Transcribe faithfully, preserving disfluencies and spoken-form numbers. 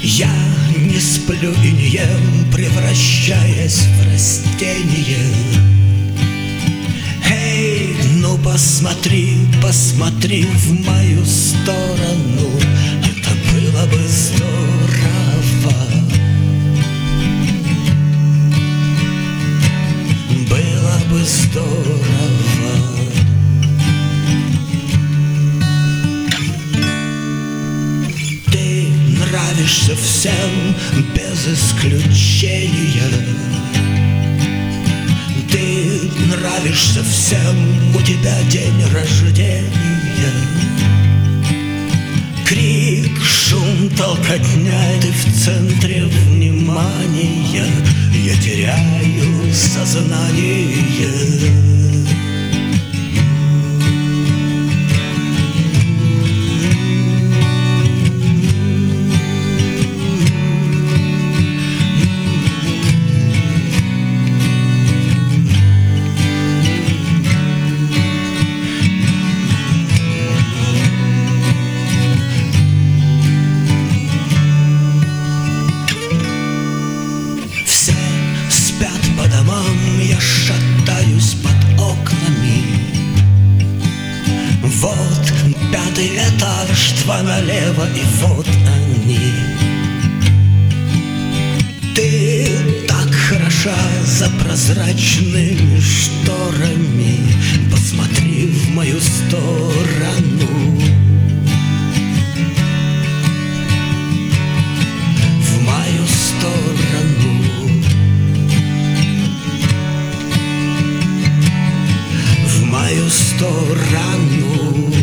Я не сплю и не ем, превращаясь в растение. Эй, ну посмотри, посмотри в мою сторону, это было бы здорово. Было бы здорово. Ты нравишься всем без исключения. Ты нравишься всем, у тебя день рождения. Крик, шум, толкотня, ты в центре внимания. Я теряю сознание. Я шатаюсь под окнами. Вот пятый этаж, два налево, и вот они. Ты так хороша за прозрачными шторами. Посмотри в мою сторону. В мою сторону. В мою сторону.